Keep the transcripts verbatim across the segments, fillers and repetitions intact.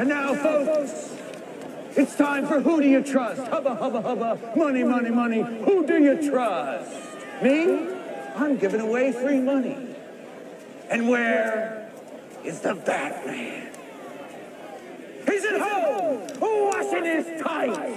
And now, folks, it's time for Who Do You Trust? Hubba, hubba, hubba, money, money, money. Who do you trust? Me? I'm giving away free money. And where is the Batman? He's at home, washing his tights.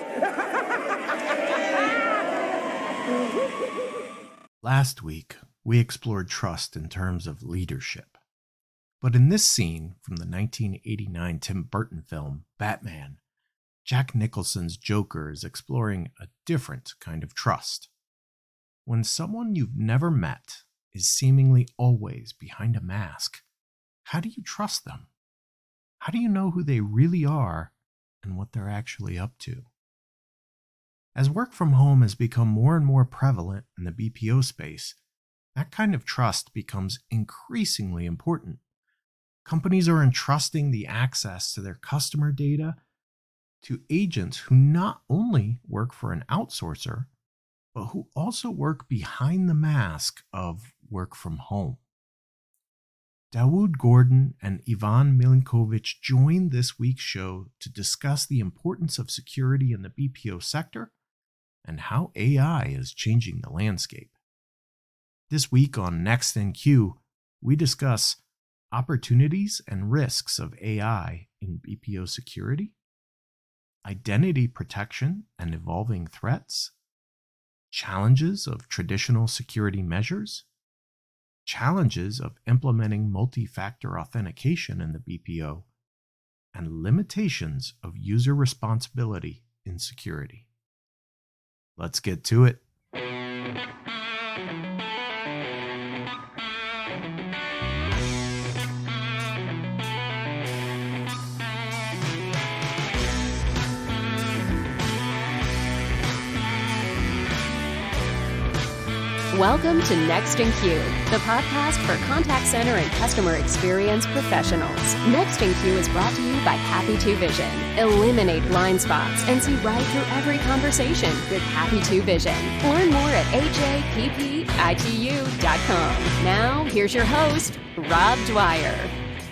Last week, we explored trust in terms of leadership. But in this scene from the nineteen eighty-nine Tim Burton film, Batman, Jack Nicholson's Joker is exploring a different kind of trust. When someone you've never met is seemingly always behind a mask, how do you trust them? How do you know who they really are and what they're actually up to? As work from home has become more and more prevalent in the B P O space, that kind of trust becomes increasingly important. Companies are entrusting the access to their customer data to agents who not only work for an outsourcer, but who also work behind the mask of work from home. Dawood Gordon and Ivan Milinkovic joined this week's show to discuss the importance of security in the B P O sector and how A I is changing the landscape. This week on Next in Queue, we discuss opportunities and risks of A I in B P O security, identity protection and evolving threats, challenges of traditional security measures, challenges of implementing multi-factor authentication in the B P O, and limitations of user responsibility in security. Let's get to it. Welcome to Next in Queue, the podcast for contact center and customer experience professionals. Next in Queue is brought to you by Happy two Vision. Eliminate blind spots and see right through every conversation with Happy two Vision. Learn more at H A P P I T U dot com. Now, here's your host, Rob Dwyer.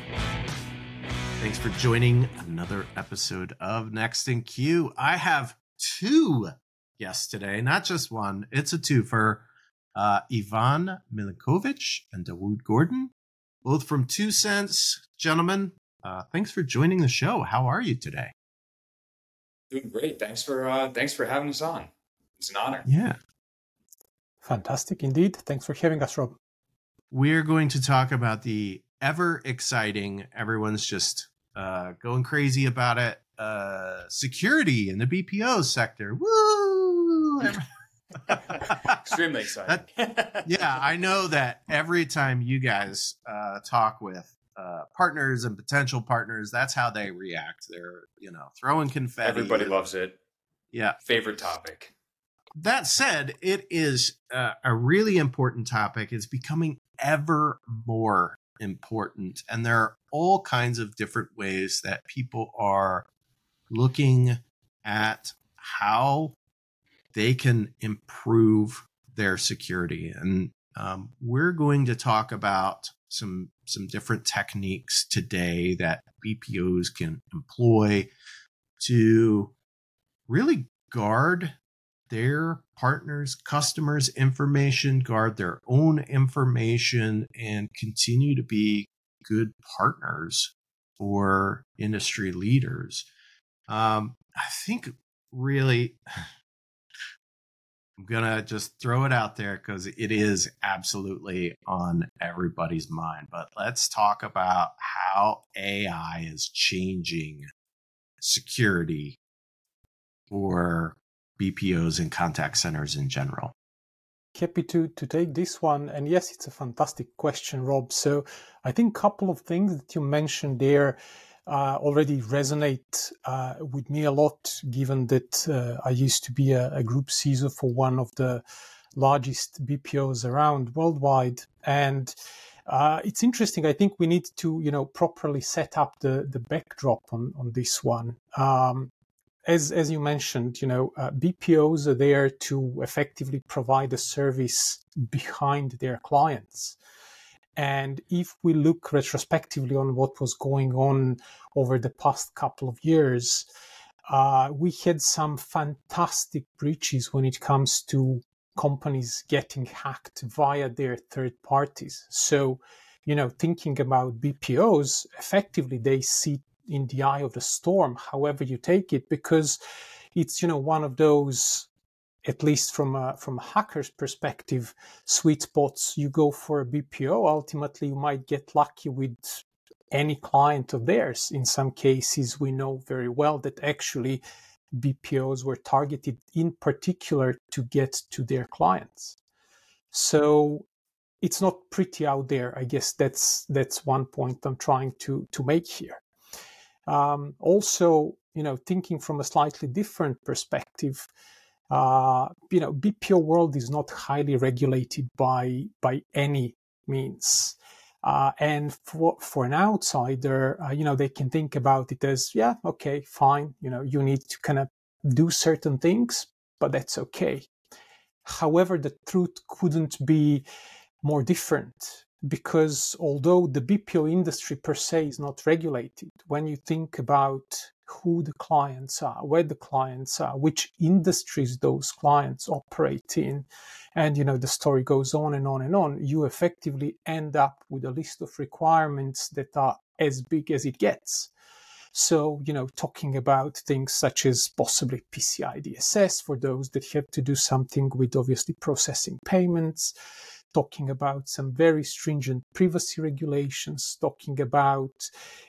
Thanks for joining another episode of Next in Queue. I have two guests today, not just one. It's a twofer. Uh, Ivan Milinkovic and Dawood Gordon, both from Two Cents. Gentlemen, uh, thanks for joining the show. How are you today? Doing great. Thanks for uh, thanks for having us on. It's an honor. Yeah. Fantastic indeed. Thanks for having us, Rob. We're going to talk about the ever exciting, everyone's just uh, going crazy about it, uh, security in the B P O sector. Woo! Extremely exciting. that, yeah, I know that every time you guys uh, talk with uh, partners and potential partners, that's how they react. They're, you know, throwing confetti. Everybody loves it. Yeah. Favorite topic. That said, it is uh, a really important topic. It's becoming ever more important. And there are all kinds of different ways that people are looking at how they can improve their security. And um, we're going to talk about some some different techniques today that B P Os can employ to really guard their partners, customers' information, guard their own information, and continue to be good partners for industry leaders. Um, I think really... I'm going to just throw it out there because it is absolutely on everybody's mind. But let's talk about how A I is changing security for B P Os and contact centers in general. Happy to, to take this one. And yes, it's a fantastic question, Rob. So I think a couple of things that you mentioned there Uh, already resonate uh, with me a lot, given that uh, I used to be a, a group C I S O for one of the largest B P Os around worldwide. And uh, it's interesting. I think we need to, you know, properly set up the, the backdrop on, on this one. Um, as, as you mentioned, you know, uh, B P Os are there to effectively provide a service behind their clients. And if we look retrospectively on what was going on over the past couple of years, uh, we had some fantastic breaches when it comes to companies getting hacked via their third parties. So, you know, thinking about B P Os, effectively they sit in the eye of the storm, however you take it, because it's, you know, one of those, at least from a, from a hacker's perspective, sweet spots. You go for a B P O, ultimately you might get lucky with any client of theirs. In some cases, we know very well that actually B P Os were targeted in particular to get to their clients. So it's not pretty out there. I guess that's that's one point I'm trying to, to make here. Um, also, you know, thinking from a slightly different perspective, uh, you know, B P O world is not highly regulated by by any means. Uh, and for for an outsider, uh, you know, they can think about it as, yeah, okay, fine. You know, you need to kind of do certain things, but that's okay. However, the truth couldn't be more different, because although the B P O industry per se is not regulated, when you think about who the clients are, where the clients are, which industries those clients operate in, and, you know, the story goes on and on and on, you effectively end up with a list of requirements that are as big as it gets. So, you know, talking about things such as possibly P C I D S S for those that have to do something with obviously processing payments, talking about some very stringent privacy regulations, talking about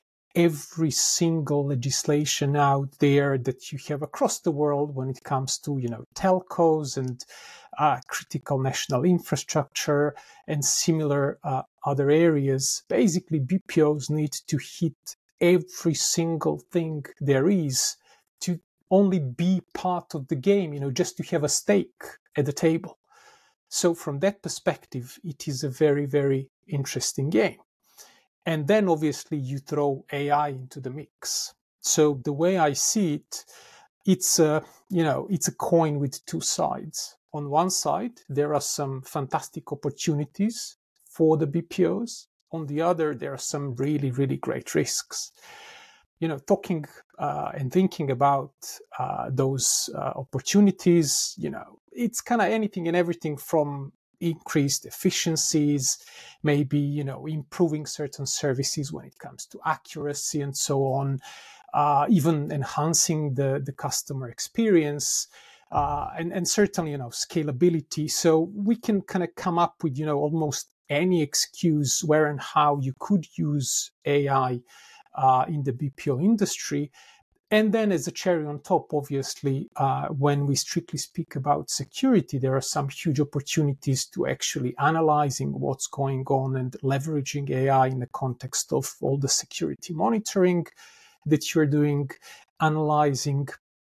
every single legislation out there that you have across the world when it comes to, you know, telcos and uh, critical national infrastructure and similar uh, other areas. Basically, B P Os need to hit every single thing there is to only be part of the game, you know, just to have a stake at the table. So from that perspective, it is a very, very interesting game. And then obviously you throw A I into the mix. So the way I see it, it's a, you know, it's a coin with two sides. On one side, there are some fantastic opportunities for the B P Os. On the other, there are some really, really great risks. You know, talking uh, and thinking about uh, those uh, opportunities, you know, it's kind of anything and everything from increased efficiencies, maybe, you know, improving certain services when it comes to accuracy and so on, uh, even enhancing the, the customer experience, uh, and, and certainly, you know, scalability. So we can kind of come up with, you know, almost any excuse where and how you could use A I uh, in the B P O industry. And then as a cherry on top, obviously, uh, when we strictly speak about security, there are some huge opportunities to actually analyzing what's going on and leveraging A I in the context of all the security monitoring that you're doing, analyzing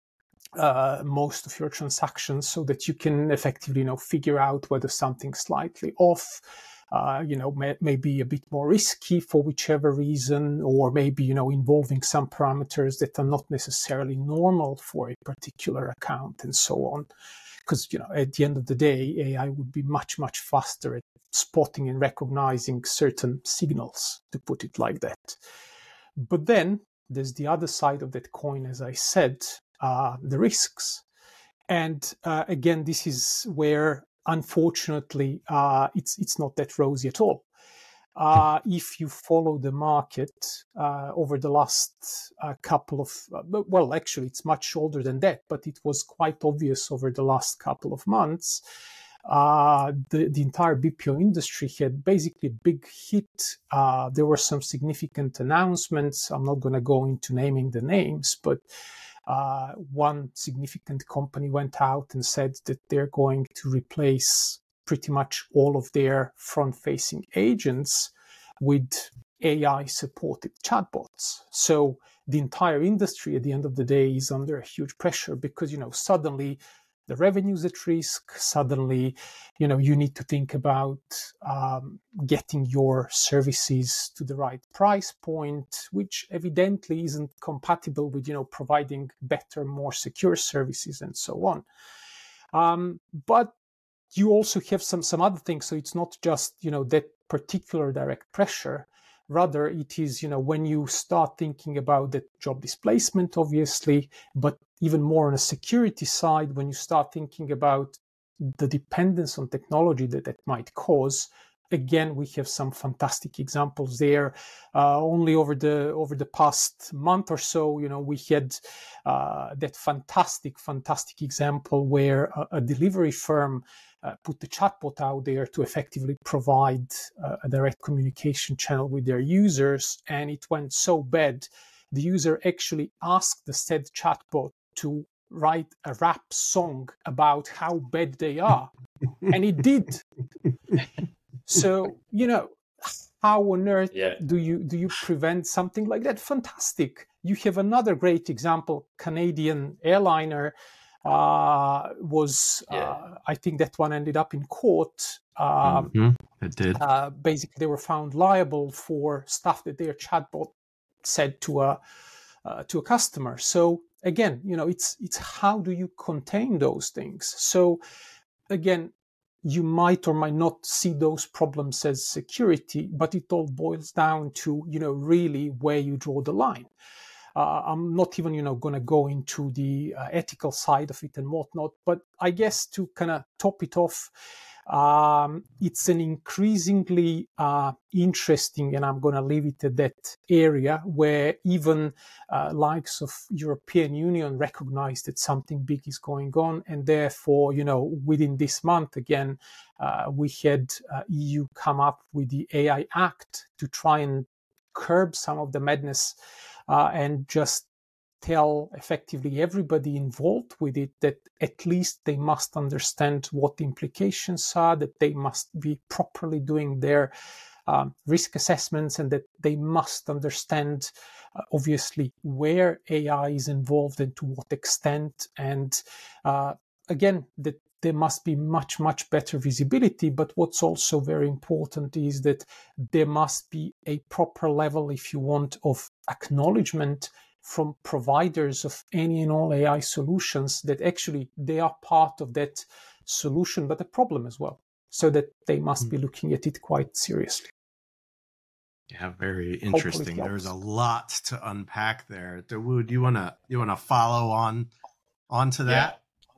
uh, most of your transactions so that you can effectively, you know, figure out whether something's slightly off. Uh, you know, may, maybe a bit more risky for whichever reason, or maybe, you know, involving some parameters that are not necessarily normal for a particular account and so on. Because, you know, at the end of the day, A I would be much, much faster at spotting and recognizing certain signals, to put it like that. But then there's the other side of that coin, as I said, uh, the risks. And uh, again, this is where unfortunately, uh, it's it's not that rosy at all. Uh, if you follow the market uh, over the last uh, couple of, uh, well, actually, it's much older than that, but it was quite obvious over the last couple of months. Uh, the, the entire B P O industry had basically a big hit. Uh, there were some significant announcements. I'm not going to go into naming the names, but Uh, one significant company went out and said that they're going to replace pretty much all of their front-facing agents with A I-supported chatbots. So the entire industry at the end of the day is under a huge pressure because, you know, suddenly the revenue's at risk. Suddenly, you know, you need to think about um, getting your services to the right price point, which evidently isn't compatible with, you know, providing better, more secure services and so on. Um, but you also have some some other things. So it's not just, you know, that particular direct pressure. Rather, it is, you know, when you start thinking about the job displacement, obviously, but even more on a security side, when you start thinking about the dependence on technology that that might cause. Again, we have some fantastic examples there. Uh, only over the over the past month or so, you know, we had uh, that fantastic, fantastic example where a, a delivery firm uh, put the chatbot out there to effectively provide uh, a direct communication channel with their users, and it went so bad, the user actually asked the said chatbot to write a rap song about how bad they are, and it did. So, you know, how on earth yeah. do you do you prevent something like that? Fantastic. You have another great example. Canadian airliner uh, was, Yeah. uh, I think that one ended up in court. Um, mm-hmm. It did. Uh, basically, they were found liable for stuff that their chatbot said to a uh, to a customer. So again, you know, it's it's how do you contain those things? So again, you might or might not see those problems as security, but it all boils down to, you know, really where you draw the line. Uh, I'm not even, you know, going to go into the uh, ethical side of it and whatnot, but I guess to kind of top it off, um, it's an increasingly uh, interesting, and I'm going to leave it at that area where even uh, likes of European Union recognize that something big is going on, and therefore, you know, within this month again, uh, we had uh, E U come up with the A I Act to try and curb some of the madness uh, and just tell effectively everybody involved with it that at least they must understand what the implications are, that they must be properly doing their um, risk assessments, and that they must understand uh, obviously where A I is involved and to what extent. And uh, again, that there must be much, much better visibility. But what's also very important is that there must be a proper level, if you want, of acknowledgement from providers of any and all A I solutions that actually they are part of that solution, but the problem as well, so that they must be looking at it quite seriously. Yeah, very interesting. There's a lot to unpack there. Dawood, you wanna you wanna follow on onto that?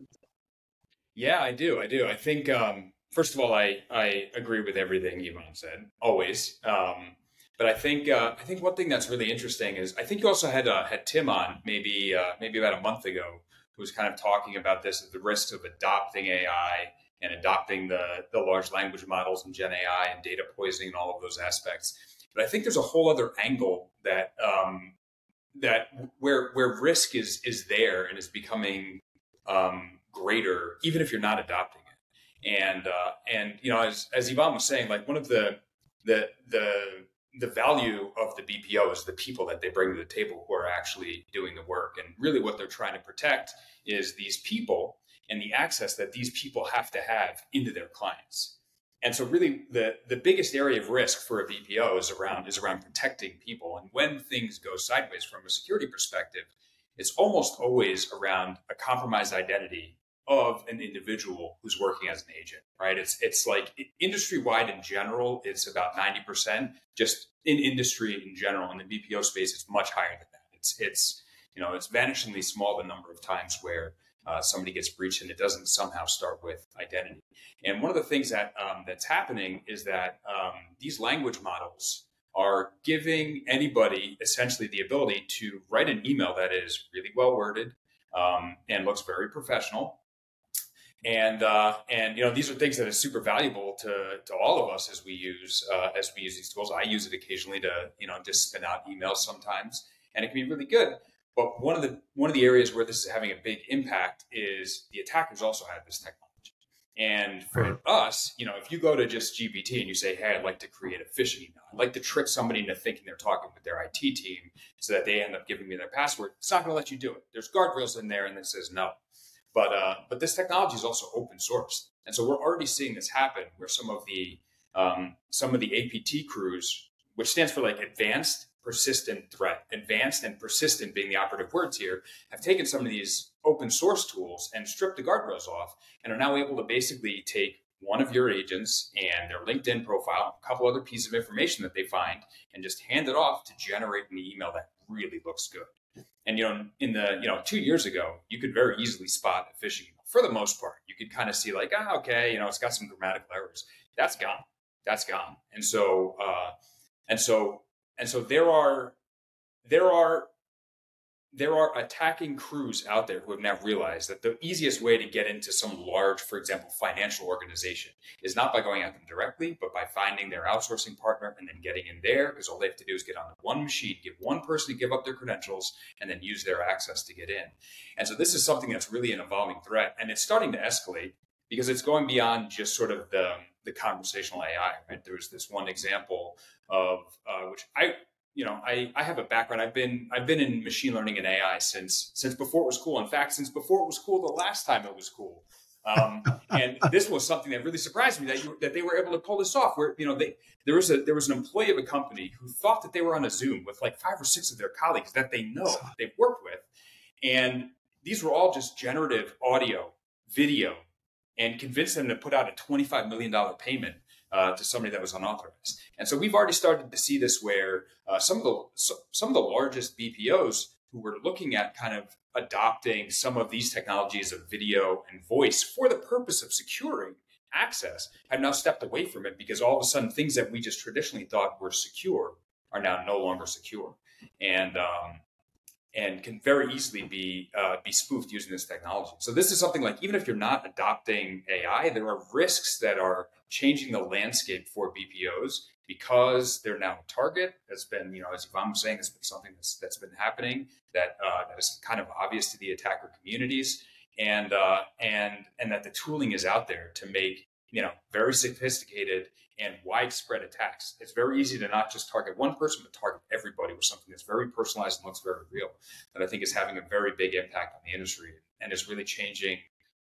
Yeah, I do. I do. I think um, first of all, I I agree with everything Ivan said, always. Um, But I think uh, I think one thing that's really interesting is I think you also had uh, had Tim on maybe uh, maybe about a month ago, who was kind of talking about this, the risks of adopting A I and adopting the the large language models and Gen A I and data poisoning and all of those aspects. But I think there's a whole other angle that um, that where where risk is is there and is becoming um, greater, even if you're not adopting it. And uh, and you know, as as Ivan was saying, like one of the the the the value of the B P O is the people that they bring to the table who are actually doing the work. And really what they're trying to protect is these people and the access that these people have to have into their clients. And so really the, the biggest area of risk for a B P O is around, is around protecting people. And when things go sideways from a security perspective, it's almost always around a compromised identity of an individual who's working as an agent, right? It's it's like industry-wide in general, it's about ninety percent. Just in industry in general, in the B P O space, it's much higher than that. It's it's you know it's vanishingly small the number of times where uh, somebody gets breached and it doesn't somehow start with identity. And one of the things that um, that's happening is that um, these language models are giving anybody essentially the ability to write an email that is really well worded um, and looks very professional. And uh, and you know these are things that are super valuable to to all of us as we use uh, as we use these tools. I use it occasionally to you know just spin out emails sometimes, and it can be really good. But one of the one of the areas where this is having a big impact is the attackers also have this technology. And for right. us, you know, if you go to just G P T and you say, "Hey, I'd like to create a phishing email. I'd like to trick somebody into thinking they're talking with their I T team, so that they end up giving me their password," it's not going to let you do it. There's guardrails in there, and it says no. But uh, but this technology is also open source, and so we're already seeing this happen. Where some of the um, some of the A P T crews, which stands for like Advanced Persistent Threat, advanced and persistent being the operative words here, have taken some of these open source tools and stripped the guardrails off, and are now able to basically take one of your agents and their LinkedIn profile, a couple other pieces of information that they find, and just hand it off to generate an email that really looks good. And, you know, in the, you know, two years ago, you could very easily spot a phishing email. For the most part, you could kind of see like, ah, okay, you know, it's got some grammatical errors. That's gone. That's gone. And so, uh, and so, and so there are, there are, there are attacking crews out there who have now realized that the easiest way to get into some large, for example, financial organization is not by going at them directly, but by finding their outsourcing partner and then getting in there, because all they have to do is get on one machine, give one person to give up their credentials, and then use their access to get in. And so this is something that's really an evolving threat, and it's starting to escalate because it's going beyond just sort of the, the conversational A I. Right? There was this one example of uh, which I. You know, I, I have a background. I've been I've been in machine learning and A I since since before it was cool. In fact, since before it was cool, the last time it was cool. Um, and this was something that really surprised me that you, that they were able to pull this off. Where you know they there was a there was an employee of a company who thought that they were on a Zoom with like five or six of their colleagues that they know that they've worked with, and these were all just generative audio, video, and convinced them to put out a twenty-five million dollars payment Uh, to somebody that was unauthorized. And so we've already started to see this where uh, some of the so, some of the largest B P Os who were looking at kind of adopting some of these technologies of video and voice for the purpose of securing access have now stepped away from it because all of a sudden things that we just traditionally thought were secure are now no longer secure. And um, and can very easily be uh, be spoofed using this technology. So this is something like, even if you're not adopting A I, there are risks that are changing the landscape for B P Os because they're now a target. That's been, you know, as Ivan was saying, it's been something that's, that's been happening that uh, that is kind of obvious to the attacker communities, and uh, and and that the tooling is out there to make, you know, very sophisticated and widespread attacks. It's very easy to not just target one person, but target everybody with something that's very personalized and looks very real. That I think is having a very big impact on the industry and is really changing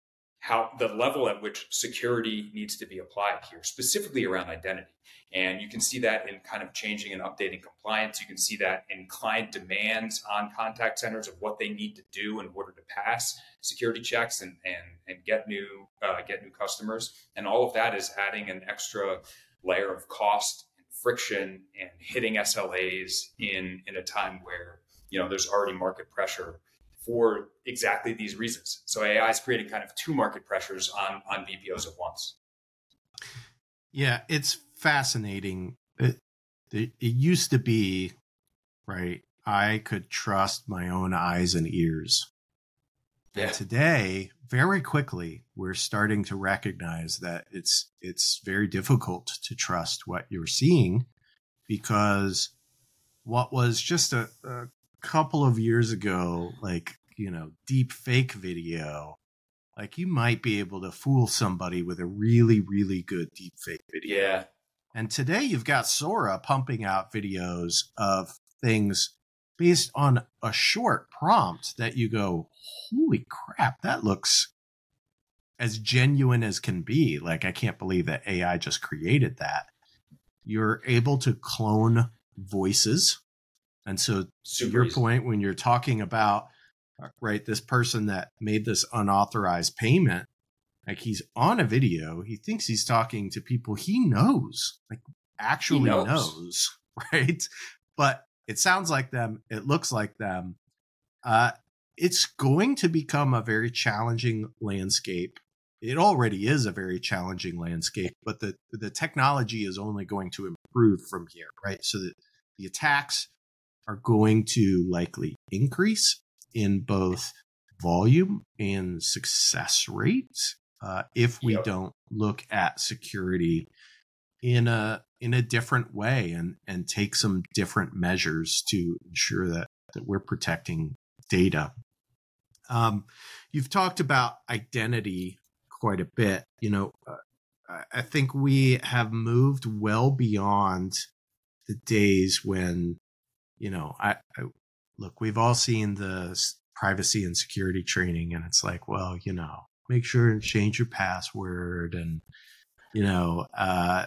how the level at which security needs to be applied here, specifically around identity. And you can see that in kind of changing and updating compliance. You can see that in client demands on contact centers of what they need to do in order to pass security checks and and, and get new uh, get new customers. And all of that is adding an extra layer of cost and friction and hitting S L As in in a time where, you know, there's already market pressure for exactly these reasons. So A I is creating kind of two market pressures on, on B P Os at once. Yeah, it's fascinating. It, it, it used to be, right, I could trust my own eyes and ears. Yeah. And today, very quickly, we're starting to recognize that it's it's very difficult to trust what you're seeing, because what was just a, a couple of years ago, like, you know, deep fake video, like you might be able to fool somebody with a really, really good deep fake video. Yeah. And today you've got Sora pumping out videos of things based on a short prompt that you go, holy crap, that looks as genuine as can be. Like, I can't believe that A I just created that. You're able to clone voices. And so Super to your easy. point, when you're talking about, right, this person that made this unauthorized payment, like he's on a video, he thinks he's talking to people he knows, like actually knows. knows, right? But it sounds like them. It looks like them. Uh, it's going to become a very challenging landscape. It already is a very challenging landscape, but the, the technology is only going to improve from here, right? So that the attacks are going to likely increase in both volume and success rates uh, if we yep. don't look at security in a in a different way and and take some different measures to ensure that that we're protecting data. Um, you've talked about identity quite a bit. You know, uh, I think we have moved well beyond the days when, you know, I, I look, we've all seen the privacy and security training, and it's like, well, you know, make sure and change your password, and, you know, uh,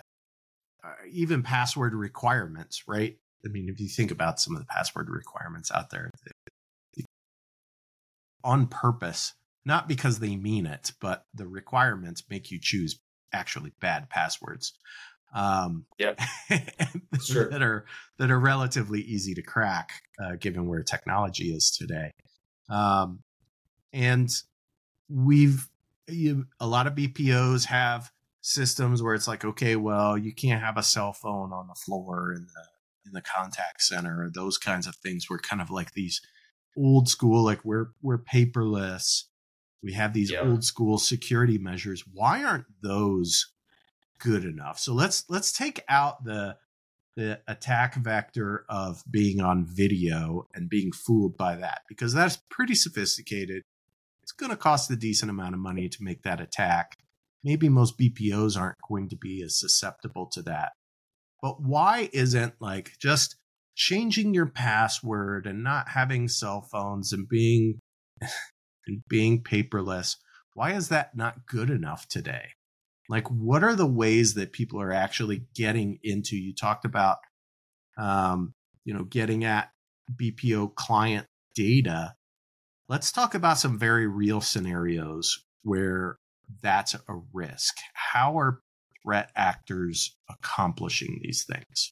even password requirements, right? I mean, if you think about some of the password requirements out there, they, they, on purpose, not because they mean it, but the requirements make you choose actually bad passwords. Um, yeah, sure. that are that are relatively easy to crack, uh, given where technology is today. Um, and we've you, a lot of B P Os have systems where it's like, okay, well, you can't have a cell phone on the floor in the in the contact center, or those kinds of things. We're kind of like these old school, like we're we're paperless. We have these yeah. old school security measures. Why aren't those good enough? So let's let's take out the the attack vector of being on video and being fooled by that, because that's pretty sophisticated. It's going to cost a decent amount of money to make that attack. Maybe most B P Os aren't going to be as susceptible to that. But why isn't like just changing your password and not having cell phones and being and being paperless, why is that not good enough today? Like, what are the ways that people are actually getting into? You talked about, um, you know, getting at B P O client data. Let's talk about some very real scenarios where that's a risk. How are threat actors accomplishing these things?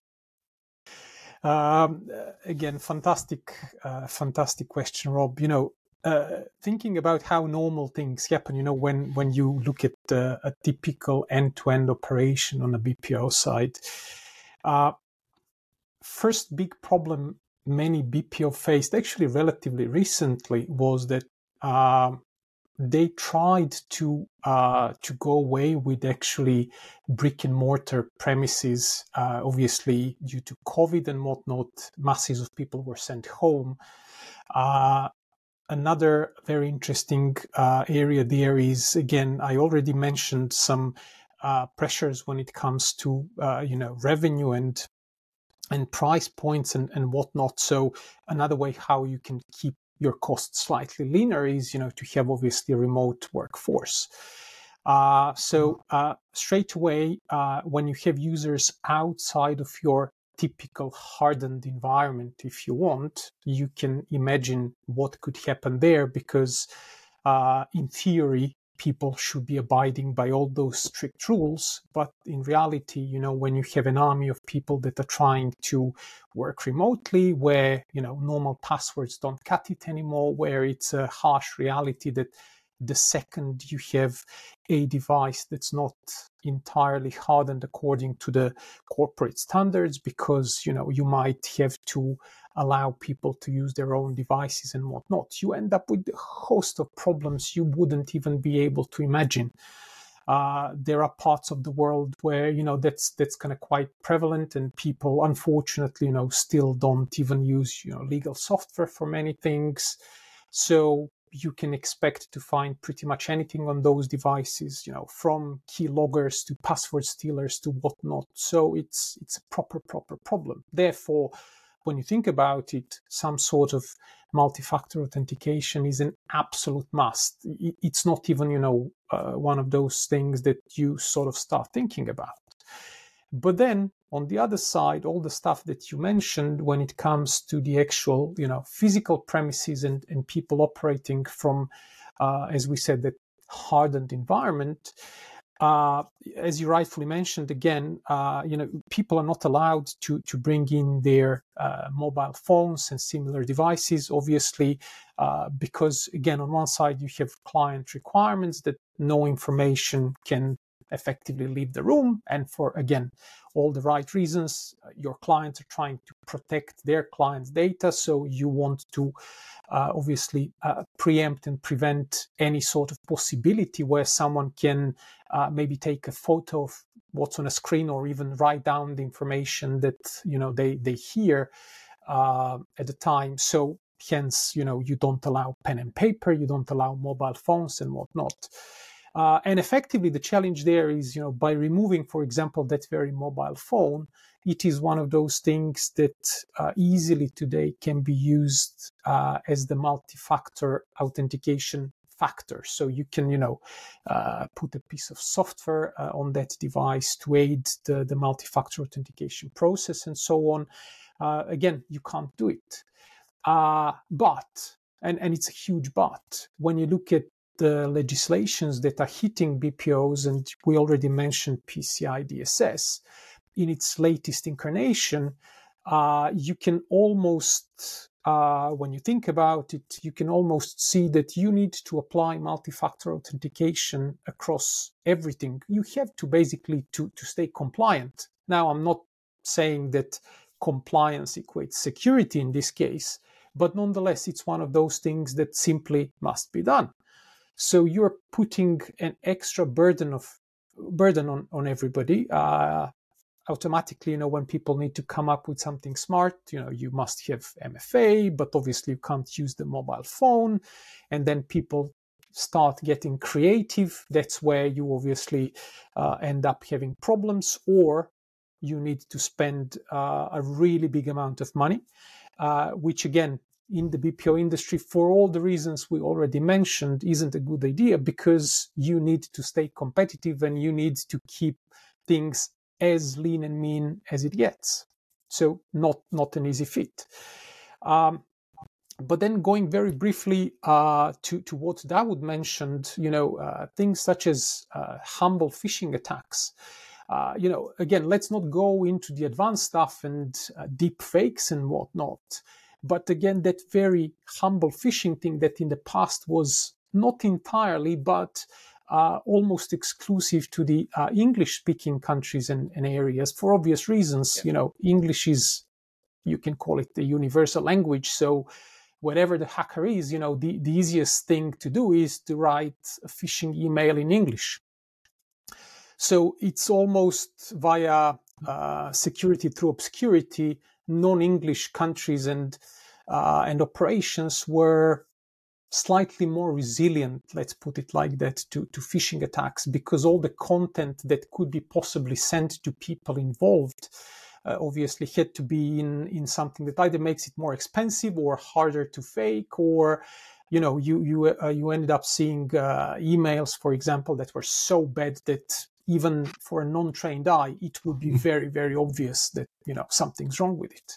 Um, again, fantastic, uh, fantastic question, Rob. You know, uh, thinking about how normal things happen, you know, when, when you look at uh, a typical end-to-end operation on a B P O side, uh, first big problem many B P O faced actually relatively recently was that uh, they tried to uh, to go away with actually brick and mortar premises. Uh, obviously, due to COVID and whatnot, masses of people were sent home. Uh, another very interesting uh, area there is, again, I already mentioned some uh, pressures when it comes to uh, you know revenue and and price points and, and whatnot. So another way how you can keep your costs slightly leaner is, you know, to have obviously a remote workforce. Uh, so uh, straight away, uh, when you have users outside of your typical hardened environment, if you want, you can imagine what could happen there, because uh, in theory, people should be abiding by all those strict rules. But in reality, you know, when you have an army of people that are trying to work remotely, where, you know, normal passwords don't cut it anymore, where it's a harsh reality that the second you have a device that's not entirely hardened according to the corporate standards, because, you know, you might have to allow people to use their own devices and whatnot, you end up with a host of problems you wouldn't even be able to imagine. Uh, there are parts of the world where, you know, that's that's kind of quite prevalent, and people, unfortunately, you know, still don't even use, you know, legal software for many things. So you can expect to find pretty much anything on those devices, you know, from keyloggers to password stealers to whatnot. So it's it's a proper, proper problem. Therefore, when you think about it, some sort of multi-factor authentication is an absolute must. It's not even, you know, uh, one of those things that you sort of start thinking about. But then on the other side, all the stuff that you mentioned when it comes to the actual, you know, physical premises and, and people operating from, uh, as we said, that hardened environment, Uh, as you rightfully mentioned, again, uh, you know, people are not allowed to to bring in their uh, mobile phones and similar devices, obviously, uh, because, again, on one side, you have client requirements that no information can effectively leave the room. And for, again, all the right reasons, your clients are trying to protect their clients' data. So you want to uh, obviously uh, preempt and prevent any sort of possibility where someone can uh, maybe take a photo of what's on a screen, or even write down the information that, you know, they, they hear uh, at the time. So hence, you know, you don't allow pen and paper, you don't allow mobile phones and whatnot. Uh, and effectively, the challenge there is, you know, by removing, for example, that very mobile phone, it is one of those things that uh, easily today can be used uh, as the multi-factor authentication factor. So you can, you know, uh, put a piece of software uh, on that device to aid the, the multi-factor authentication process and so on. Uh, again, you can't do it. Uh, but, and, and it's a huge but, when you look at the legislations that are hitting B P Os, and we already mentioned P C I D S S, in its latest incarnation, uh, you can almost, uh, when you think about it, you can almost see that you need to apply multi-factor authentication across everything. You have to basically to, to stay compliant. Now, I'm not saying that compliance equates security in this case, but nonetheless, it's one of those things that simply must be done. So you're putting an extra burden of burden on, on everybody. Uh, automatically, you know, when people need to come up with something smart, you know, you must have M F A, but obviously you can't use the mobile phone. And then people start getting creative. That's where you obviously uh, end up having problems, or you need to spend uh, a really big amount of money, uh, which again, in the B P O industry, for all the reasons we already mentioned, isn't a good idea, because you need to stay competitive and you need to keep things as lean and mean as it gets. So not, not an easy feat. Um, but then going very briefly uh, to, to what Dawood mentioned, you know, uh, things such as uh, humble phishing attacks. Uh, you know, again, let's not go into the advanced stuff and uh, deep fakes and whatnot. But again, that very humble phishing thing that in the past was not entirely, but uh, almost exclusive to the uh, English-speaking countries and, and areas for obvious reasons. Yeah. You know, English is, you can call it the universal language. So whatever the hacker is, you know, the, the easiest thing to do is to write a phishing email in English. So it's almost via uh, security through obscurity. Non-English countries and uh, and operations were slightly more resilient, let's put it like that, to, to phishing attacks, because all the content that could be possibly sent to people involved uh, obviously had to be in, in something that either makes it more expensive or harder to fake, or you know, you you uh, you ended up seeing uh, emails, for example, that were so bad that even for a non-trained eye, it would be very, very obvious that, you know, something's wrong with it.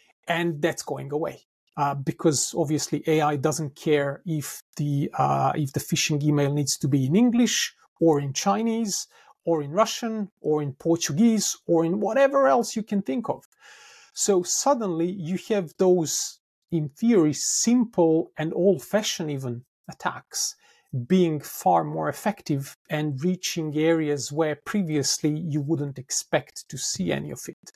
And that's going away uh, because obviously A I doesn't care if the uh, if the phishing email needs to be in English or in Chinese or in Russian or in Portuguese or in whatever else you can think of. So suddenly you have those, in theory, simple and old-fashioned even attacks being far more effective and reaching areas where previously you wouldn't expect to see any of it.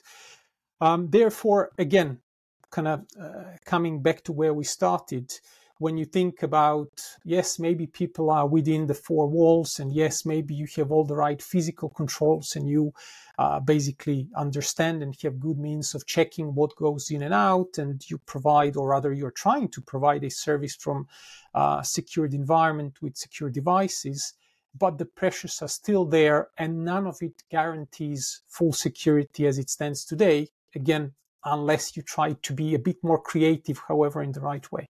Um, therefore, again, kind of uh, coming back to where we started, when you think about, yes, maybe people are within the four walls, and yes, maybe you have all the right physical controls and you uh, basically understand and have good means of checking what goes in and out, and you provide, or rather you're trying to provide a service from a secured environment with secure devices, but the pressures are still there and none of it guarantees full security as it stands today, again, unless you try to be a bit more creative, however, in the right way.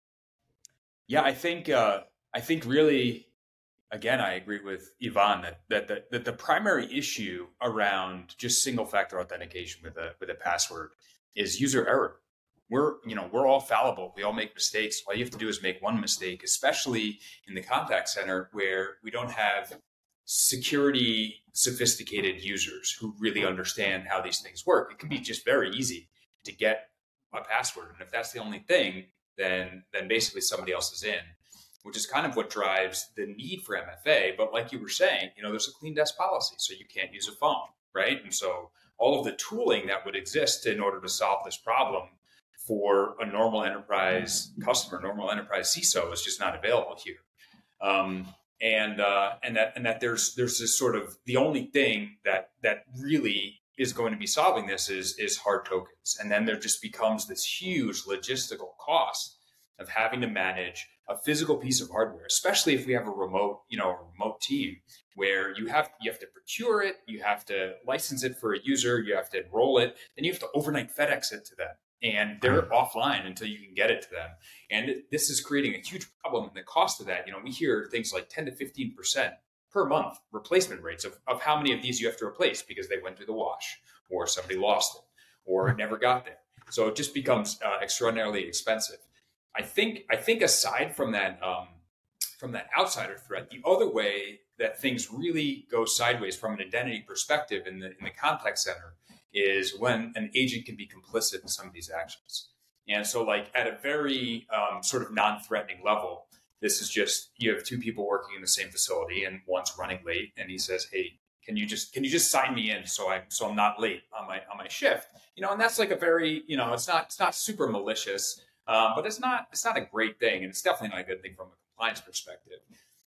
Yeah, I think uh, I think really, again, I agree with Ivan that that the, that the primary issue around just single factor authentication with a with a password is user error. We're you know we're all fallible. We all make mistakes. All you have to do is make one mistake, especially in the contact center where we don't have security sophisticated users who really understand how these things work. It can be just very easy to get a password, and if that's the only thing, then then basically somebody else is in, which is kind of what drives the need for M F A. But like you were saying, you know, there's a clean desk policy, so you can't use a phone, right? And so all of the tooling that would exist in order to solve this problem for a normal enterprise customer, normal enterprise C I S O, is just not available here. Um, and uh, and that and that there's there's this sort of the only thing that that really is going to be solving this is is hard tokens. And then there just becomes this huge logistical cost of having to manage a physical piece of hardware, especially if we have a remote, you know, a remote team where you have you have to procure it, you have to license it for a user, you have to enroll it, then you have to overnight FedEx it to them. And they're offline until you can get it to them. And this is creating a huge problem in the cost of that. You know, we hear things like ten to fifteen percent per month replacement rates of, of how many of these you have to replace because they went through the wash or somebody lost it or it never got there. So it just becomes uh, extraordinarily expensive. I think I think aside from that, um, from that outsider threat. The other way that things really go sideways from an identity perspective in the in the contact center is when an agent can be complicit in some of these actions. And so, like at a very um, sort of non-threatening level, this is just, you have two people working in the same facility and one's running late, and he says, "Hey, can you just can you just sign me in so I so I'm not late on my on my shift?" You know, and that's like a very, you know, it's not it's not super malicious, um, but it's not it's not a great thing, and it's definitely not a good thing from a compliance perspective.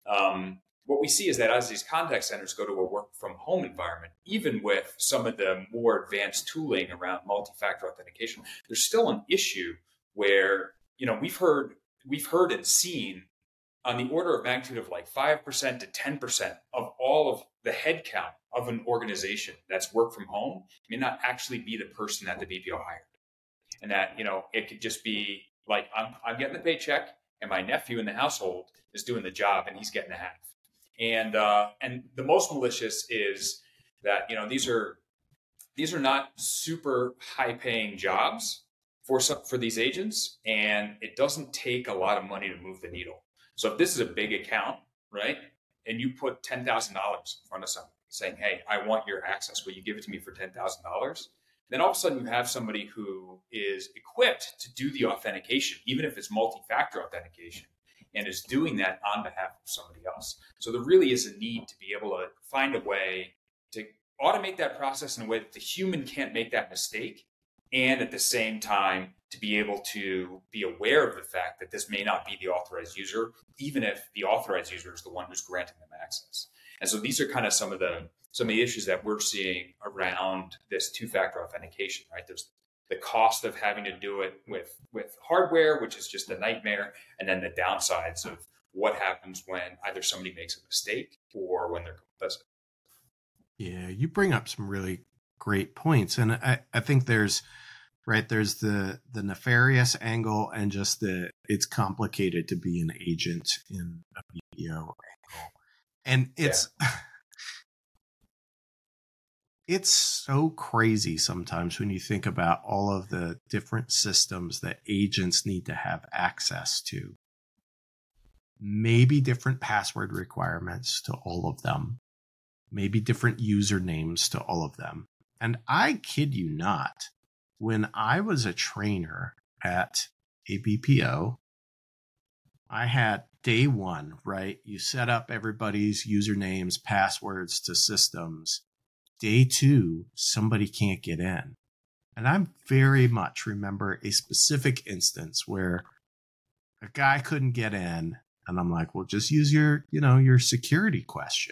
Um, what we see is that as these contact centers go to a work from home environment, even with some of the more advanced tooling around multi-factor authentication, there's still an issue where, you know, we've heard we've heard and seen on the order of magnitude of like five percent to ten percent of all of the headcount of an organization that's work from home may not actually be the person that the B P O hired. And that, you know, it could just be like, I'm, I'm getting the paycheck and my nephew in the household is doing the job and he's getting a half. And, uh, and the most malicious is that, you know, these are, these are not super high paying jobs for some, for these agents. And it doesn't take a lot of money to move the needle. So if this is a big account, right, and you put ten thousand dollars in front of somebody saying, "Hey, I want your access. Will you give it to me for ten thousand dollars?" Then all of a sudden you have somebody who is equipped to do the authentication, even if it's multi-factor authentication, and is doing that on behalf of somebody else. So there really is a need to be able to find a way to automate that process in a way that the human can't make that mistake, and at the same time to be able to be aware of the fact that this may not be the authorized user, even if the authorized user is the one who's granting them access. And so these are kind of some of the some of the issues that we're seeing around this two-factor authentication, right? There's the cost of having to do it with, with hardware, which is just a nightmare, and then the downsides of what happens when either somebody makes a mistake or when they're complicit. Yeah, you bring up some really great points. And I, I think there's, right, there's the, the nefarious angle and just the, it's complicated to be an agent in a B P O angle. And it's, yeah. It's so crazy sometimes when you think about all of the different systems that agents need to have access to. Maybe different password requirements to all of them. Maybe different usernames to all of them. And I kid you not, when I was a trainer at a B P O, I had day one, right? You set up everybody's usernames, passwords to systems. Day two, somebody can't get in. And I very much remember a specific instance where a guy couldn't get in. And I'm like, well, just use your, you know, your security question.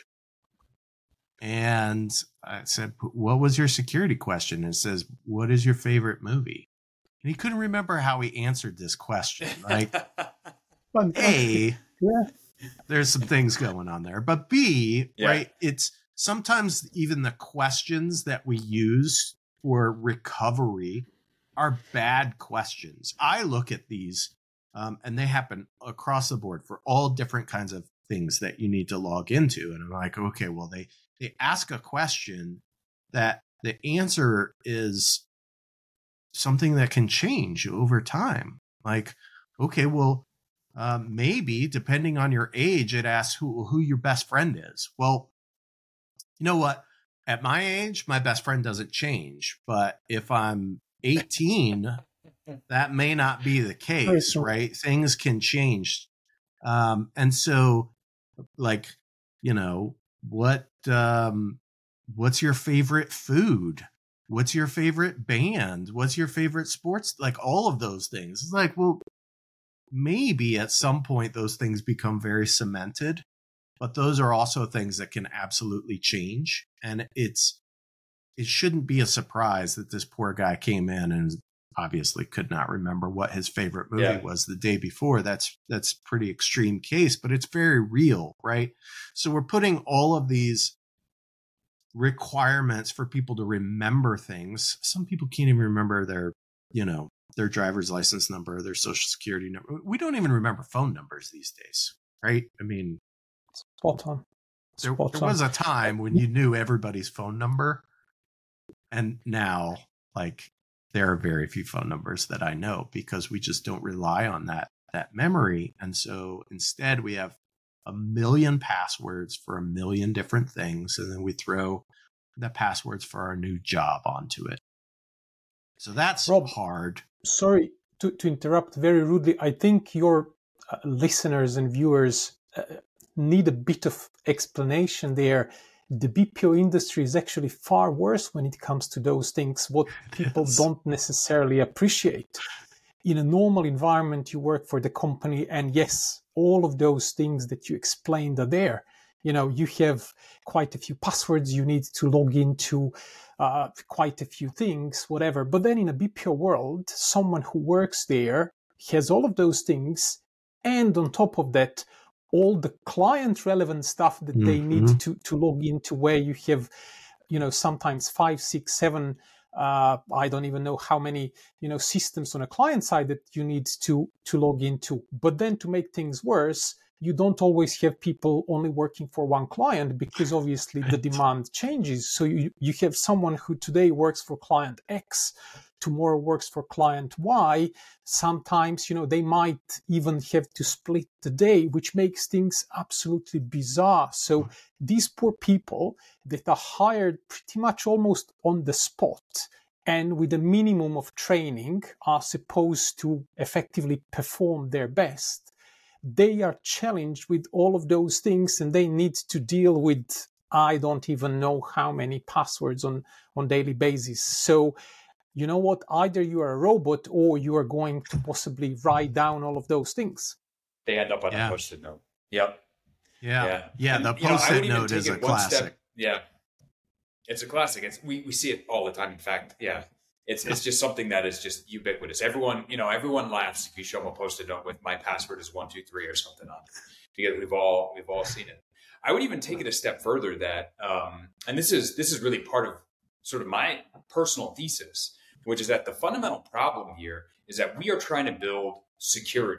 And I said, what was your security question? And it says, what is your favorite movie? And he couldn't remember how he answered this question. Like, A, yeah. There's some things going on there. But B, yeah. right, it's sometimes even the questions that we use for recovery are bad questions. I look at these um, and they happen across the board for all different kinds of things that you need to log into. And I'm like, okay, well, they, they ask a question that the answer is something that can change over time. Like, okay, well, uh, maybe depending on your age, it asks who, who your best friend is. Well, you know what? At my age, my best friend doesn't change. But if I'm eighteen, that may not be the case, right? Things can change. Um, and so, like, you know, what um, what's your favorite food? What's your favorite band? What's your favorite sports? Like all of those things. It's like, well, maybe at some point those things become very cemented. But those are also things that can absolutely change. And it's it shouldn't be a surprise that this poor guy came in and obviously could not remember what his favorite movie yeah. was the day before. That's that's a pretty extreme case, but it's very real, right? So we're putting all of these requirements for people to remember things. Some people can't even remember their, you know, their driver's license number, their social security number. We don't even remember phone numbers these days, right? I mean, Spot on. There, Spot there on. was a time when you knew everybody's phone number. And now, like, there are very few phone numbers that I know because we just don't rely on that, that memory. And so instead we have a million passwords for a million different things, and then we throw the passwords for our new job onto it. So that's Rob, hard. Sorry to, to interrupt very rudely. I think your uh, listeners and viewers uh, need a bit of explanation there. The B P O industry is actually far worse when it comes to those things, what people Yes. don't necessarily appreciate. In a normal environment, you work for the company, and yes, all of those things that you explained are there. You know, you have quite a few passwords, you need to log into uh, quite a few things, whatever. But then in a B P O world, someone who works there has all of those things, and on top of that, all the client relevant stuff that mm-hmm. they need to, to log into, where you have, you know, sometimes five, six, seven, uh, I don't even know how many, you know, systems on a client side that you need to, to log into. But then to make things worse, you don't always have people only working for one client, because obviously right. the demand changes. So you, you have someone who today works for client X, tomorrow works for client Y. Sometimes, you know, they might even have to split the day, which makes things absolutely bizarre. So these poor people that are hired pretty much almost on the spot and with a minimum of training are supposed to effectively perform their best. They are challenged with all of those things, and they need to deal with, I don't even know how many passwords on, on daily basis. So, you know what? Either you are a robot or you are going to possibly write down all of those things. They end up on yeah. a post-it note. Yep. Yeah. Yeah. yeah and, the you know, post-it note is a classic. Step, yeah. It's a classic. It's, we, we see it all the time. In fact, yeah. It's it's just something that is just ubiquitous. Everyone, you know, everyone laughs if you show them a post-it note with my password is one, two, three or something on it. Because we've all we've all seen it. I would even take it a step further that, um, and this is this is really part of sort of my personal thesis, which is that the fundamental problem here is that we are trying to build security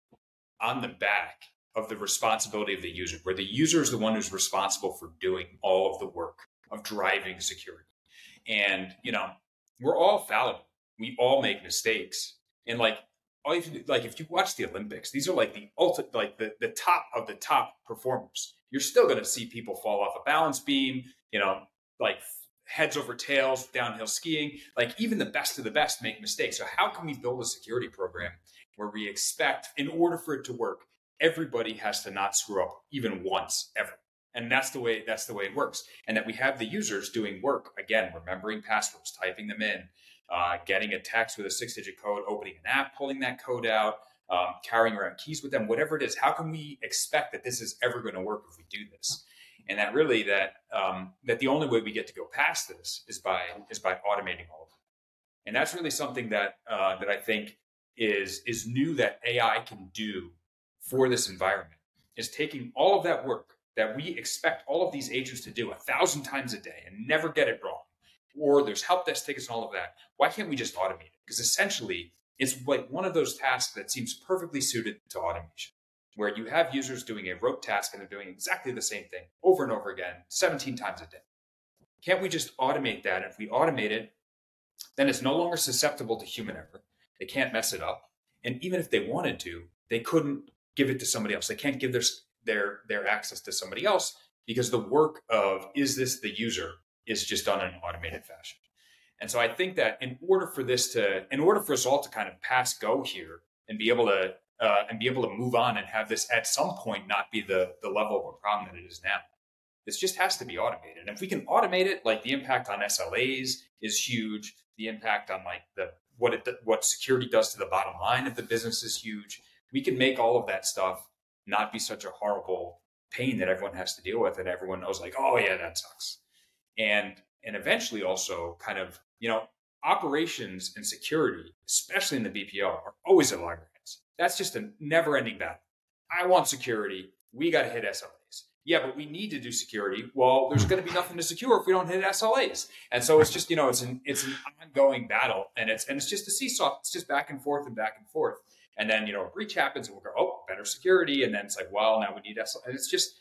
on the back of the responsibility of the user, where the user is the one who's responsible for doing all of the work of driving security. And, you know, we're all fallible. We all make mistakes. And like, all you have to do, like if you watch the Olympics, these are like the ultimate, like the, the top of the top performers. You're still going to see people fall off a balance beam, you know, like heads over tails, downhill skiing. Like even the best of the best make mistakes. So how can we build a security program where we expect, in order for it to work, everybody has to not screw up even once ever? And that's the way that's the way it works. And that we have the users doing work, again, remembering passwords, typing them in, uh, getting a text with a six-digit code, opening an app, pulling that code out, um, carrying around keys with them, whatever it is. How can we expect that this is ever going to work if we do this? And that really that um, that the only way we get to go past this is by is by automating all of it. And that's really something that uh, that I think is is new that A I can do for this environment, is taking all of that work that we expect all of these agents to do a thousand times a day and never get it wrong, or there's help desk tickets and all of that. Why can't we just automate it? Because essentially, it's like one of those tasks that seems perfectly suited to automation, where you have users doing a rote task and they're doing exactly the same thing over and over again, seventeen times a day. Can't we just automate that? And if we automate it, then it's no longer susceptible to human error. They can't mess it up. And even if they wanted to, they couldn't give it to somebody else. They can't give their their their access to somebody else, because the work of, is this the user, is just done in an automated fashion. And so I think that in order for this to, in order for us all to kind of pass go here and be able to, uh, and be able to move on and have this at some point not be the, the level of a problem that it is now, this just has to be automated. And if we can automate it, like the impact on S L As is huge. The impact on like the, what it, what security does to the bottom line of the business is huge. We can make all of that stuff not be such a horrible pain that everyone has to deal with, and everyone knows like, oh yeah, that sucks. And and eventually also kind of, you know, operations and security, especially in the B P O, are always at loggerheads. That's just a never-ending battle. I want security. We got to hit S L As. Yeah, but we need to do security. Well, there's going to be nothing to secure if we don't hit S L As. And so it's just, you know, it's an it's an ongoing battle, and it's and it's just a seesaw. It's just back and forth and back and forth. And then, you know, a breach happens and we'll go, oh, better security. And then it's like, well, now we need S L A. And it's just,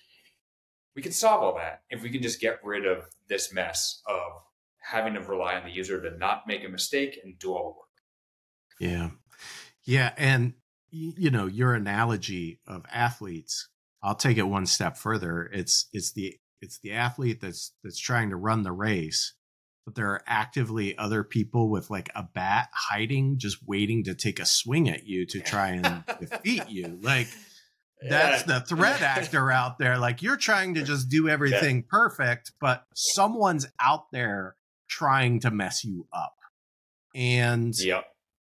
we can solve all that if we can just get rid of this mess of having to rely on the user to not make a mistake and do all the work. Yeah. Yeah. And, you know, your analogy of athletes I'll take it one step further. It's it's the it's the athlete that's that's trying to run the race, but there are actively other people with like a bat hiding, just waiting to take a swing at you to try and defeat you. Like that's Yeah. the threat actor out there. Like you're trying to just do everything Yeah. perfect, but someone's out there trying to mess you up. And Yep.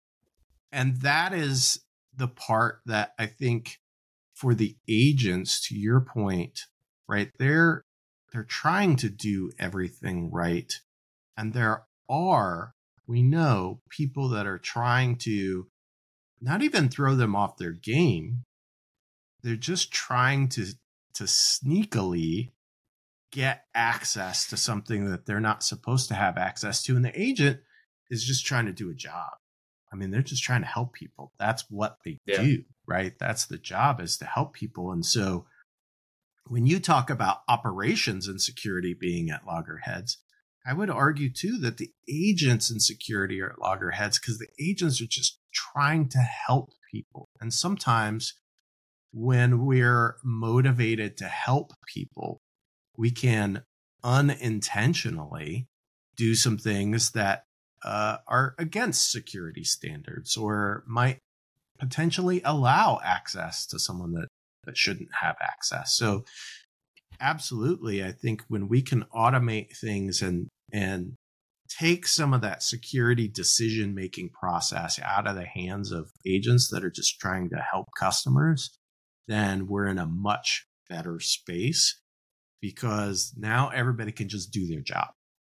and that is the part that I think for the agents, to your point, right, they're they're trying to do everything right. And there are, we know, people that are trying to not even throw them off their game. They're just trying to to sneakily get access to something that they're not supposed to have access to. And the agent is just trying to do a job. I mean, they're just trying to help people. That's what they Yeah. do, right? That's the job, is to help people. And so when you talk about operations and security being at loggerheads, I would argue too that the agents in security are at loggerheads because the agents are just trying to help people. And sometimes when we're motivated to help people, we can unintentionally do some things that uh, are against security standards or might potentially allow access to someone that, that shouldn't have access. So absolutely, I think when we can automate things and and take some of that security decision-making process out of the hands of agents that are just trying to help customers, then we're in a much better space because now everybody can just do their job.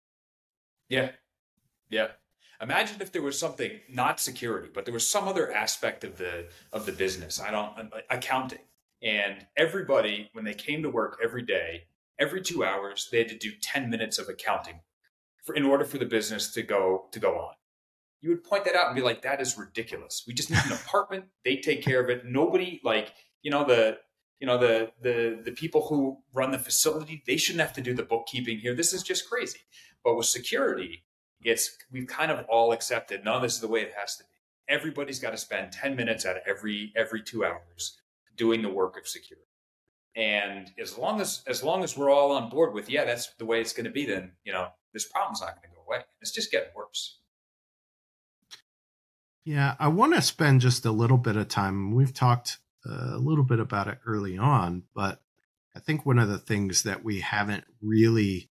Yeah. Yeah. Imagine if there was something, not security, but there was some other aspect of the of the business. I don't accounting. And everybody, when they came to work every day, every two hours, they had to do ten minutes of accounting for, in order for the business to go to go on. You would point that out and be like, that is ridiculous. We just need an apartment. They take care of it. Nobody, like, you know, the you know, the the the people who run the facility, they shouldn't have to do the bookkeeping here. This is just crazy. But with security, it's we've kind of all accepted, no, this is the way it has to be. Everybody's got to spend ten minutes out of every every two hours doing the work of security. And as long as as long as we're all on board with, yeah, that's the way it's going to be, then, you know, this problem's not going to go away. It's just getting worse. Yeah, I want to spend just a little bit of time. We've talked a little bit about it early on, but I think one of the things that we haven't really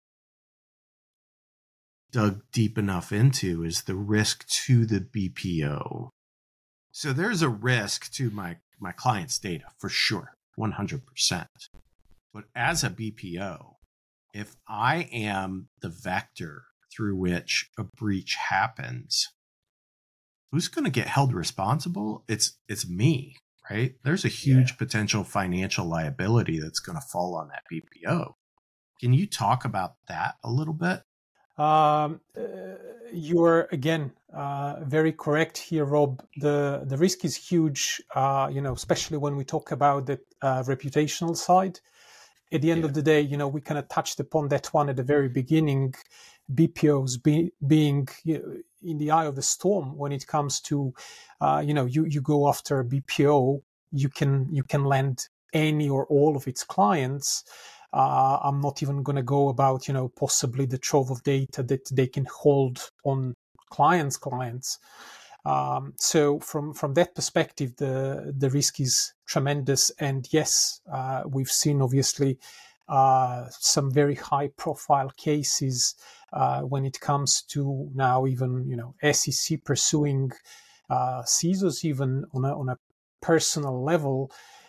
dug deep enough into is the risk to the B P O. So there's a risk to my, my client's data for sure, one hundred percent. But as a B P O, if I am the vector through which a breach happens, who's going to get held responsible? It's it's me, right? There's a huge yeah. potential financial liability that's going to fall on that B P O. Can you talk about that a little bit? Um, uh, you're again uh, very correct here, Rob. The the risk is huge. Uh, you know, especially when we talk about the uh, reputational side. At the end yeah. of the day, you know, we kind of touched upon that one at the very beginning. B P Os be, being you know, in the eye of the storm when it comes to, uh, you know, you, you go after a B P O, you can you can land any or all of its clients. Uh, I'm not even going to go about, you know, possibly the trove of data that they can hold on clients' clients. Um, so from from that perspective, the the risk is tremendous. And yes, uh, we've seen obviously uh, some very high profile cases uh, when it comes to now even, you know, S E C pursuing uh, C I S Os even on a, on a personal level.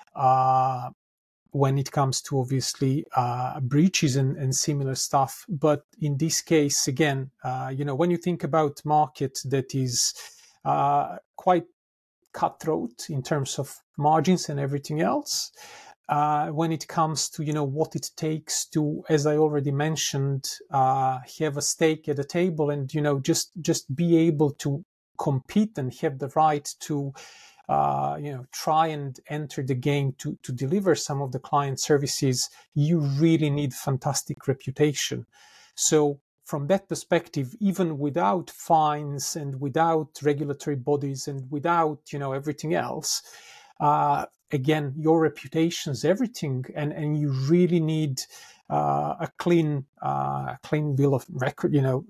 Uh, when it comes to obviously uh, breaches and, and similar stuff. But in this case, again, uh, you know, when you think about market that is uh, quite cutthroat in terms of margins and everything else, uh, when it comes to, you know, what it takes to, as I already mentioned, uh, have a stake at the table and, you know, just, just be able to compete and have the right to Uh, you know, try and enter the game to, to deliver some of the client services, you really need fantastic reputation. So from that perspective, even without fines and without regulatory bodies and without, you know, everything else, uh, again, your reputation's everything, and, and you really need uh, a clean, uh, clean bill of record, you know,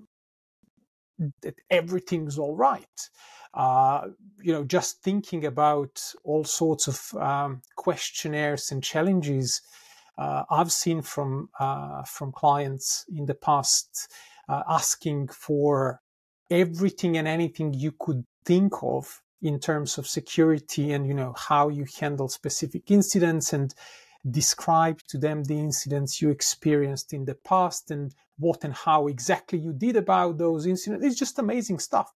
that everything's all right. Uh, you know, just thinking about all sorts of um, questionnaires and challenges uh, I've seen from uh, from clients in the past, uh, asking for everything and anything you could think of in terms of security, and you know how you handle specific incidents, and describe to them the incidents you experienced in the past and what and how exactly you did about those incidents. It's just amazing stuff.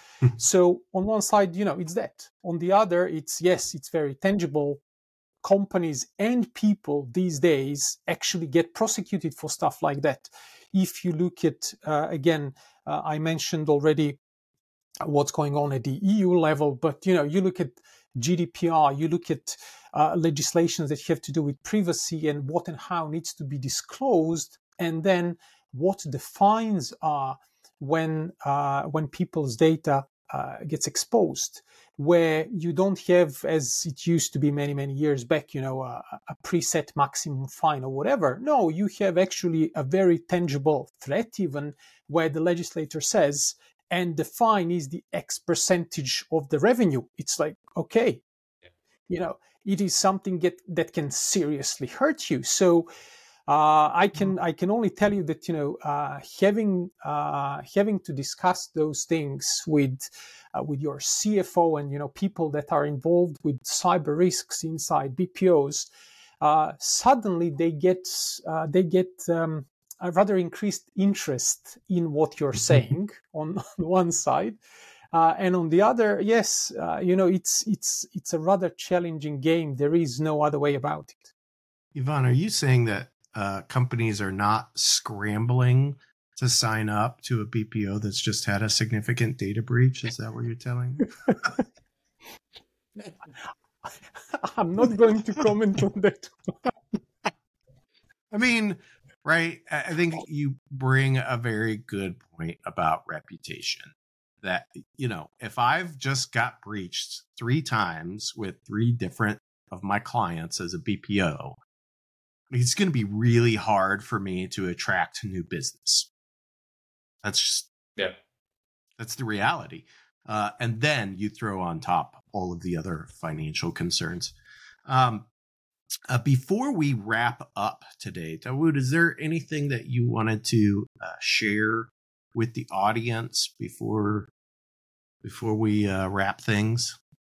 So on one side, you know, it's that. On the other, it's, yes, it's very tangible. Companies and people these days actually get prosecuted for stuff like that. If you look at, uh, again, uh, I mentioned already what's going on at the E U level, but, you know, you look at G D P R, you look at uh, legislations that have to do with privacy and what and how needs to be disclosed, and then what the fines are when uh, when people's data uh, gets exposed, where you don't have, as it used to be many, many years back, you know, a, a preset maximum fine or whatever. No, you have actually a very tangible threat, even where the legislator says, and the fine is the X percentage of the revenue. It's like, okay, you know, it is something that, that can seriously hurt you. So uh, I can I can only tell you that, you know, uh, having uh, having to discuss those things with uh, with your C F O and, you know, people that are involved with cyber risks inside B P Os, uh, suddenly they get uh, they get um, a rather increased interest in what you're saying on, on one side. Uh, and on the other, yes, uh, you know, it's it's it's a rather challenging game. There is no other way about it. Ivan, are you saying that uh, companies are not scrambling to sign up to a B P O that's just had a significant data breach? Is that what you're telling me? I'm not going to comment on that. I mean, right, I think you bring a very good point about reputation. That, you know, if I've just got breached three times with three different of my clients as a B P O, it's going to be really hard for me to attract new business. That's just, yeah, that's the reality. Uh, and then you throw on top all of the other financial concerns. Um, uh, before we wrap up today, Dawood, is there anything that you wanted to uh, share with the audience before before we uh, wrap things?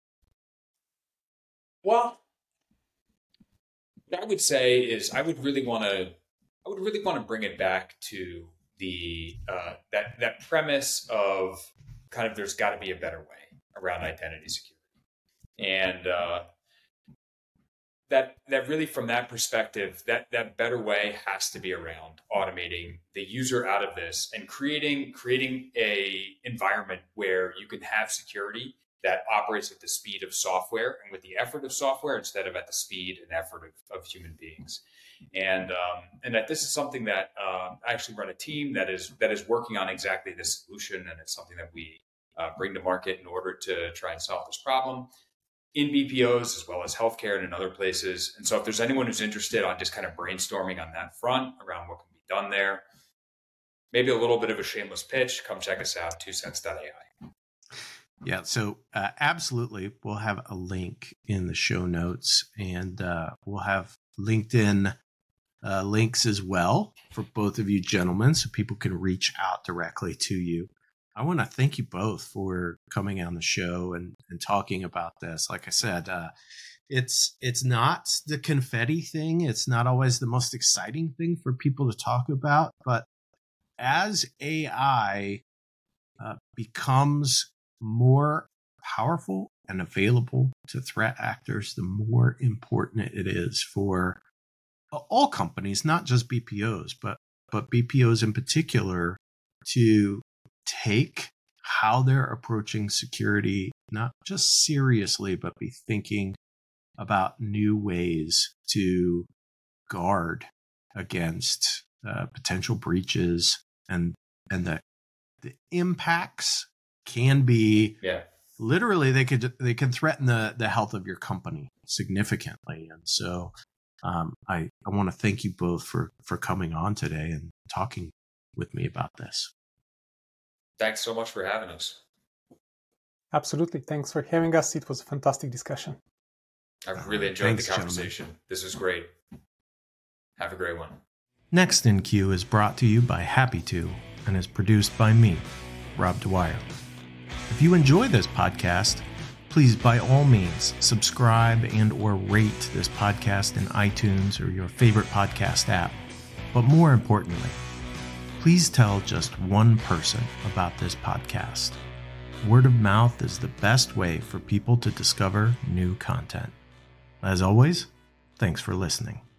Well, what I would say is I would really want to I would really want to bring it back to the uh, that that premise of kind of there's got to be a better way around identity security, and uh, that that really from that perspective, that that better way has to be around automating the user out of this and creating creating a environment where you can have security that operates at the speed of software and with the effort of software instead of at the speed and effort of, of human beings. And um, and that this is something that uh, I actually run a team that is that is working on exactly this solution, and it's something that we uh, bring to market in order to try and solve this problem in B P Os as well as healthcare and in other places. And so if there's anyone who's interested on just kind of brainstorming on that front around what can be done there, maybe a little bit of a shameless pitch, come check us out, two cents dot A I. Yeah, so uh, absolutely. We'll have a link in the show notes, and uh, we'll have LinkedIn uh, links as well for both of you gentlemen, so people can reach out directly to you. I want to thank you both for coming on the show and, and talking about this. Like I said, uh, it's it's not the confetti thing. It's not always the most exciting thing for people to talk about. But as A I uh, becomes more powerful and available to threat actors, the more important it is for all companies, not just B P Os, but but B P Os in particular, to take how they're approaching security, not just seriously, but be thinking about new ways to guard against uh, potential breaches, and and the the impacts can be yeah. literally they could they can threaten the the health of your company significantly. And so um, I I want to thank you both for for coming on today and talking with me about this. Thanks so much for having us. Absolutely. Thanks for having us. It was a fantastic discussion. I've really enjoyed Thanks, the conversation. gentlemen. This was great. Have a great one. Next in Queue is brought to you by Happy To and is produced by me, Rob Dwyer. If you enjoy this podcast, please by all means subscribe and or rate this podcast in iTunes or your favorite podcast app. But more importantly, please tell just one person about this podcast. Word of mouth is the best way for people to discover new content. As always, thanks for listening.